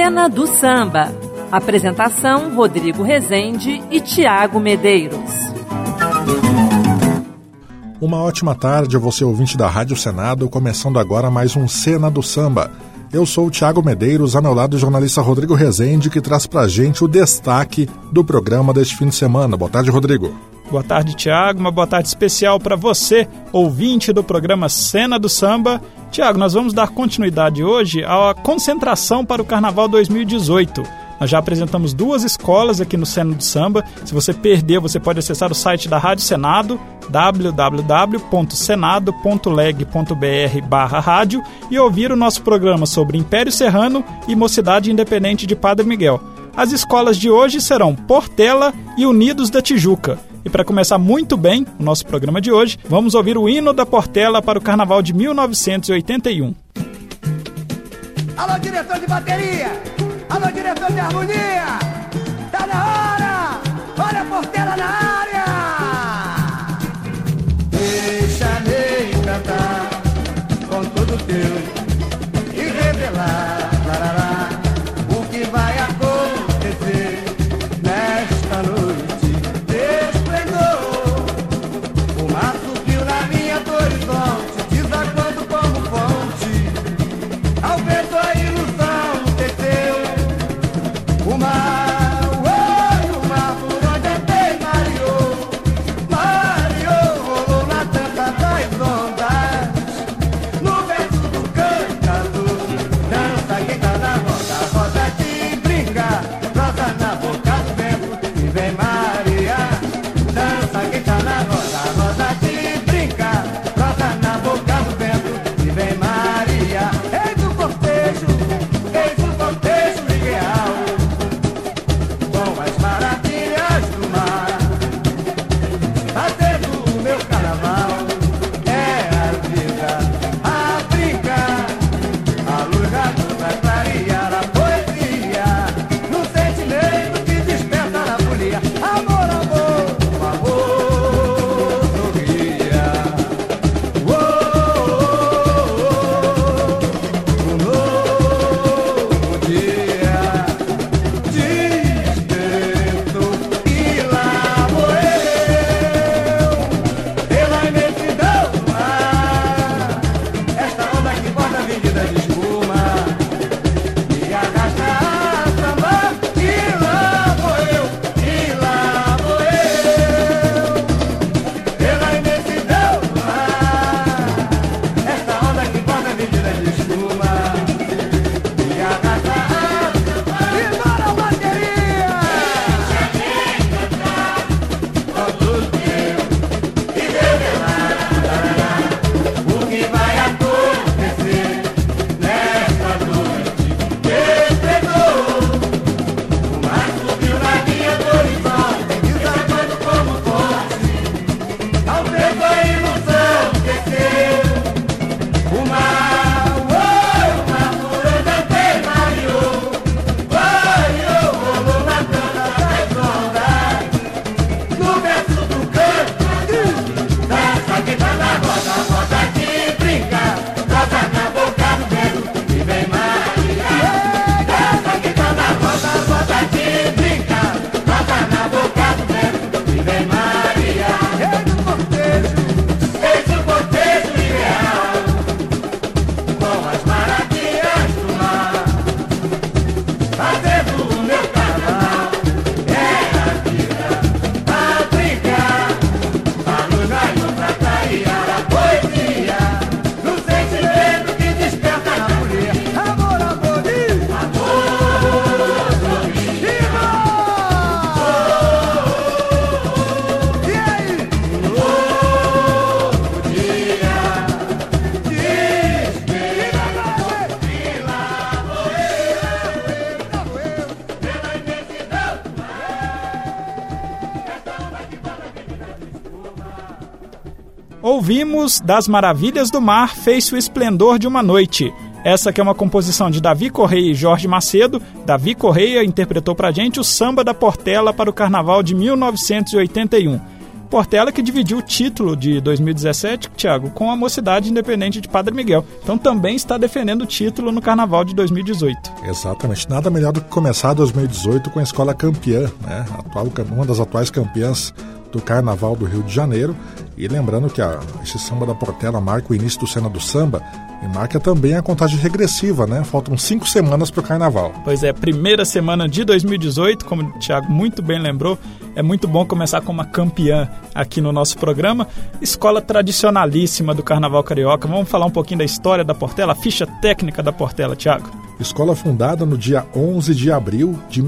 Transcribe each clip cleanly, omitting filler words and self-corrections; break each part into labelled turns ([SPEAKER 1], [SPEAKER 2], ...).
[SPEAKER 1] Cena do Samba. Apresentação: Rodrigo Rezende e Tiago Medeiros.
[SPEAKER 2] Uma ótima tarde a você, ouvinte da Rádio Senado, começando agora mais um Cena do Samba. Eu sou o Tiago Medeiros, ao meu lado o jornalista Rodrigo Rezende, que traz pra gente o destaque do programa deste fim de semana. Boa tarde, Rodrigo.
[SPEAKER 3] Boa tarde, Tiago. Uma boa tarde especial para você, ouvinte do programa Cena do Samba. Tiago, nós vamos dar continuidade hoje à concentração para o Carnaval 2018. Nós já apresentamos 2 escolas aqui no Cena do Samba. Se você perdeu, você pode acessar o site da Rádio Senado, www.senado.leg.br/rádio, e ouvir o nosso programa sobre Império Serrano e Mocidade Independente de Padre Miguel. As escolas de hoje serão Portela e Unidos da Tijuca. E para começar muito bem o nosso programa de hoje, vamos ouvir o hino da Portela para o Carnaval de 1981.
[SPEAKER 4] Alô, diretor de bateria! Alô, diretor de harmonia! Tá na hora! Olha a Portela na área! Deixa-me cantar com tudo teu e revelar, larará, o que vai acontecer nesta noite de esplendor. O mar subiu na linha do horizonte, desaguando como fonte, ao vento a ilusão desceu. O mar, o mar por onde andei mareou, rolou na tampa das ondas. No verso do cantador, dança quem tá na roda, roda de brinca, rosa na boca do vento e vem Maria. Dança quem tá na roda, roda de brinca, rosa na boca do vento e vem Maria. Eis o cortejo ideal, com as maravilhas do mar, fazendo o meu carnaval. É a vida a brincar, a luz da luz vai clarear a poesia, no sentimento que desperta na folia. Amor, amor, o amor sorria. Um novo dia despertou e lá vou eu, pela imensidão do mar. Esta onda que borda a avenida de espuma e arrasta a samba. E lá vou eu, pela imensidão do mar. Esta onda que borda a avenida de espuma e arrasta a samba. E bora, bateria! Com tudo teu e revelar, o que vai acontecer nesta noite de esplendor. O mar subiu na linha do horizonte, desaguando como fonte, ao vento a ilusão desceu. O mar por onde andei mareou, rolou na tampa das ondas. No verso do canto, dança quem tá na roda, roda que brinca, roda na boca do vento e vem Maria. Dança quem tá na roda, roda que brinca, roda na boca do vento e vem Maria. Eis o cortejo ideal, com as maravilhas do mar, fazendo o meu carnaval. É a vida a brincar, a luz vai pra clarear a poesia, no sentimento que desperta na folia. Amor, amor, e aí? Um novo dia despertou e lá vou eu, pela imensidão do mar. Esta onda que borda a avenida de espuma.
[SPEAKER 3] Ouvimos Das Maravilhas do Mar, Fez-se o Esplendor de uma Noite. Essa que é uma composição de Davi Correia e Jorge Macedo. Davi Correia interpretou pra gente o Samba da Portela para o Carnaval de 1981. Portela que dividiu o título de 2017, Tiago, com a Mocidade Independente de Padre Miguel. Então também está defendendo o título no Carnaval de 2018.
[SPEAKER 2] Exatamente. Nada melhor do que começar 2018 com a escola campeã, né? Uma das atuais campeãs do Carnaval do Rio de Janeiro. E lembrando que esse samba da Portela marca o início do Cena do Samba e marca também a contagem regressiva, né? Faltam 5 semanas para o Carnaval.
[SPEAKER 3] Pois é, primeira semana de 2018, como o Thiago muito bem lembrou, é muito bom começar com uma campeã aqui no nosso programa. Escola tradicionalíssima do Carnaval Carioca. Vamos falar um pouquinho da história da Portela, a ficha técnica da Portela, Thiago.
[SPEAKER 2] Escola fundada no dia 11 de abril de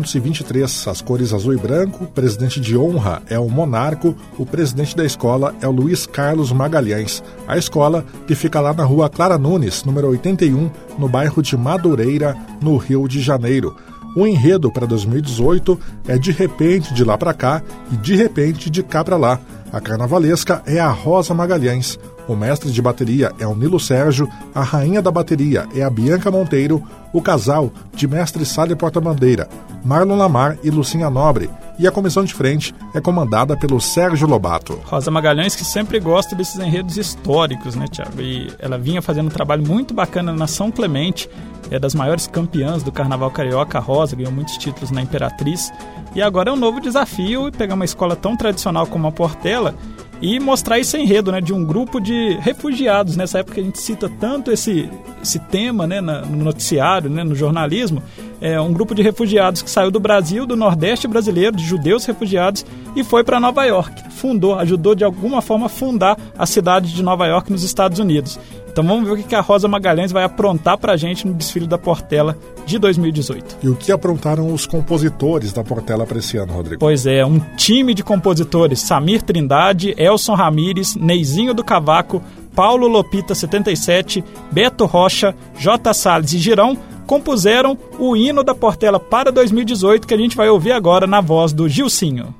[SPEAKER 2] 1923. As cores azul e branco, o presidente de honra é o Monarco, o presidente da escola é o Luiz Carlos Magalhães. A escola, que fica lá na rua Clara Nunes, número 81, no bairro de Madureira, no Rio de Janeiro. O enredo para 2018 é De Repente de Lá para Cá e De Repente de Cá para Lá. A carnavalesca é a Rosa Magalhães. O mestre de bateria é o Nilo Sérgio, a rainha da bateria é a Bianca Monteiro, o casal de mestre Sala e Porta-Bandeira, Marlon Lamar e Lucinha Nobre, e a comissão de frente é comandada pelo Sérgio Lobato.
[SPEAKER 3] Rosa Magalhães, que sempre gosta desses enredos históricos, né, Thiago? E ela vinha fazendo um trabalho muito bacana na São Clemente, é das maiores campeãs do Carnaval Carioca. A Rosa ganhou muitos títulos na Imperatriz, e agora é um novo desafio pegar uma escola tão tradicional como a Portela e mostrar esse enredo, né, de um grupo de refugiados. Nessa época a gente cita tanto esse tema, né, no noticiário, né, no jornalismo. É um grupo de refugiados que saiu do Brasil, do Nordeste brasileiro, de judeus refugiados, e foi para Nova York. Ajudou de alguma forma a fundar a cidade de Nova York nos Estados Unidos. Então vamos ver o que a Rosa Magalhães vai aprontar pra gente no desfile da Portela de 2018.
[SPEAKER 2] E o que aprontaram os compositores da Portela para esse ano, Rodrigo?
[SPEAKER 3] Pois é, um time de compositores: Samir Trindade, Elson Ramires, Neizinho do Cavaco, Paulo Lopita 77, Beto Rocha, J. Salles e Girão compuseram o hino da Portela para 2018, que a gente vai ouvir agora na voz do Gilcinho.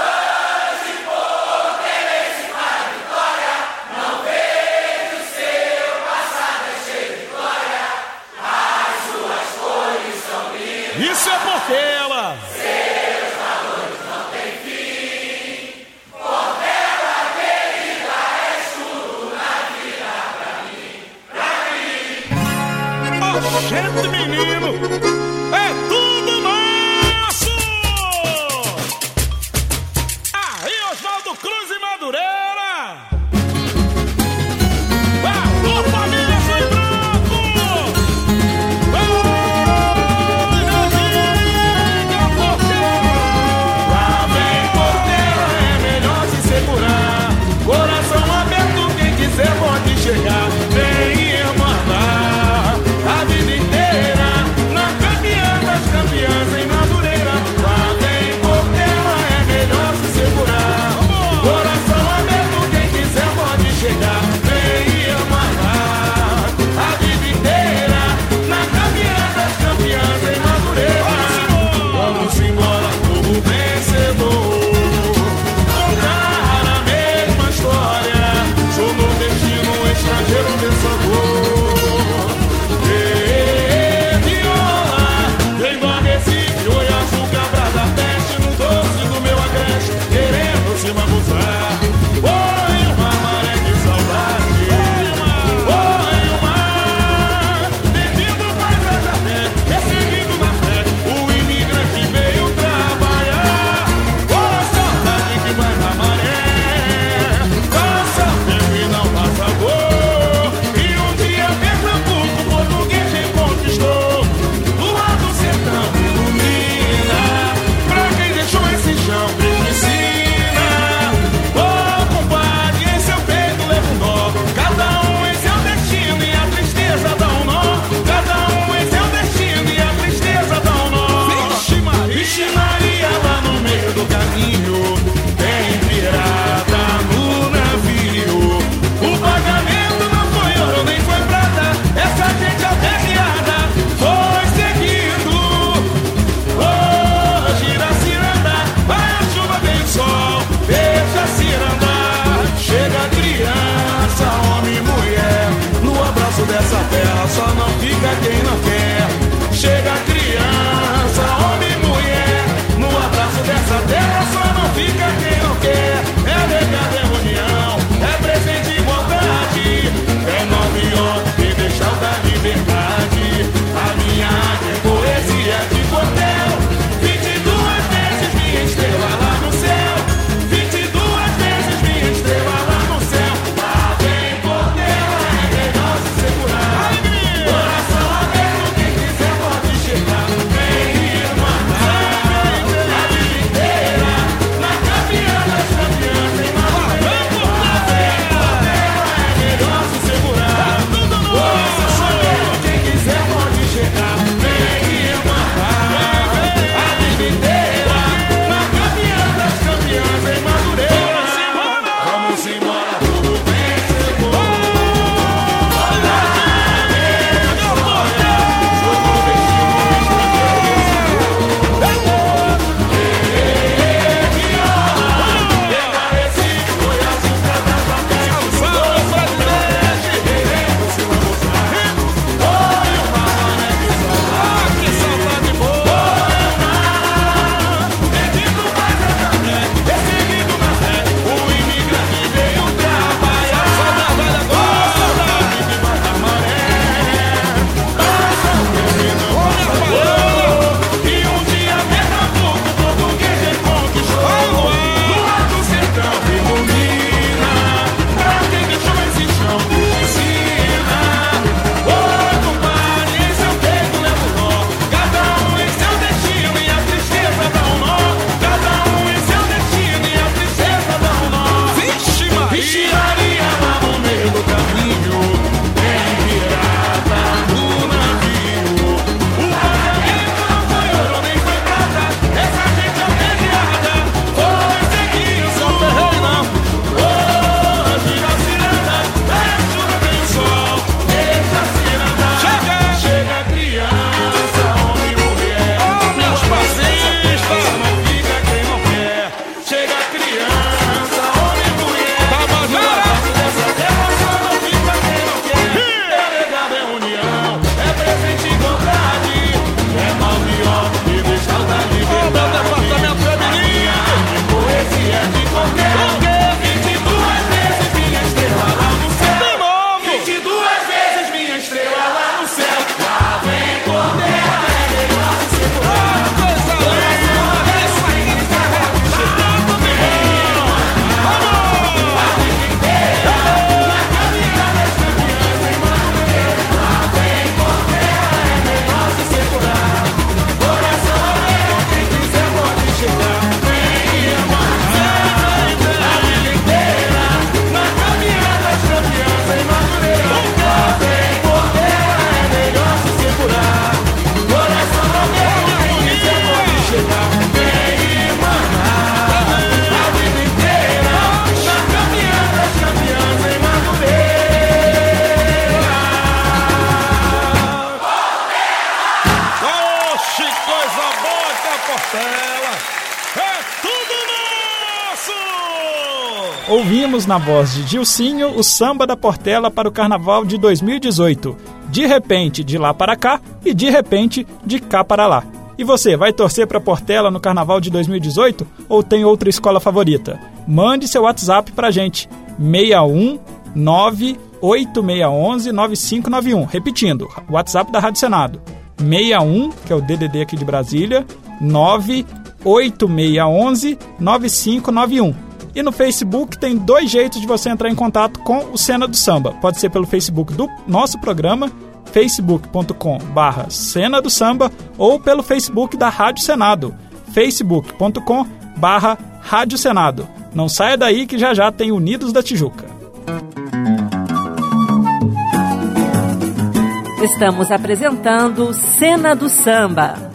[SPEAKER 5] Isso é Portela!
[SPEAKER 4] Seus valores não têm fim. Portela querida, és tudo na vida pra mim.
[SPEAKER 5] Oh, gente, menino! É tudo nosso! Aí, Oswaldo Cruz e Madureira! Alô, família Foi Branco! Lá vem Portela, é melhor se segurar. Coração aberto, quem quiser pode chegar. Vem irmandar a vida inteira na campeã das campeãs em Madureira. Lá vem Portela, é melhor se segurar. Coração aberto, quem quiser pode chegar. Vem irmandar a vida inteira na campeã das campeãs em Madureira. Vamos embora como vencedor, contar a mesma história. Sou nordestino
[SPEAKER 3] ouvimos na voz de Gilcinho o samba da Portela para o Carnaval de 2018. De repente, de lá para cá e de repente, de cá para lá. E você, vai torcer para Portela no Carnaval de 2018 ou tem outra escola favorita? Mande seu WhatsApp pra gente, 61986119591. Repetindo, WhatsApp da Rádio Senado, 61, que é o DDD aqui de Brasília, 986119591. E no Facebook tem 2 jeitos de você entrar em contato com o Cena do Samba. Pode ser pelo Facebook do nosso programa, facebook.com/Cena do Samba, ou pelo Facebook da Rádio Senado, facebook.com/Rádio Senado. Não saia daí que já já tem Unidos da Tijuca.
[SPEAKER 1] Estamos apresentando Cena do Samba.